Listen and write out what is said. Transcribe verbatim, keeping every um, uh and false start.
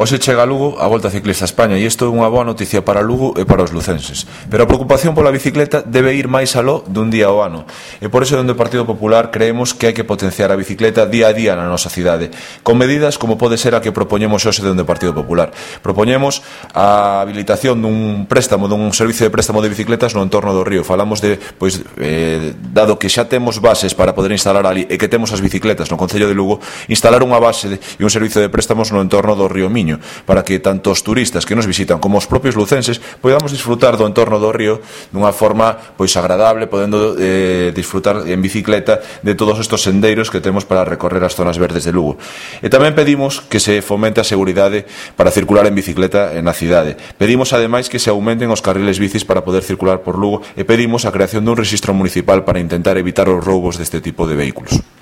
Hoxe chega a Lugo a Volta Ciclista a España e isto é unha boa noticia para Lugo e para os lucenses. Pero a preocupación pola bicicleta debe ir máis aló dun día ao ano. E por iso, dende o Partido Popular, creemos que hai que potenciar a bicicleta día a día na nosa cidade, con medidas como pode ser a que propoñemos hoxe dende o Partido Popular. Propoñemos a habilitación dun préstamo, dun servicio de préstamo de bicicletas no entorno do río. Falamos de, pois, eh, dado que xa temos bases para poder instalar ali e que temos as bicicletas no Concello de Lugo, instalar unha base de, e un servicio de préstamos no entorno do río Miño, para que tanto os turistas que nos visitan como os propios lucenses podamos disfrutar do entorno do río dunha forma pois agradable, podendo eh, disfrutar en bicicleta de todos estes sendeiros que temos para recorrer as zonas verdes de Lugo. E tamén pedimos que se fomente a seguridade para circular en bicicleta na cidade. Pedimos ademais que se aumenten os carriles bicis para poder circular por Lugo e pedimos a creación dun rexistro municipal para intentar evitar os roubos deste tipo de vehículos.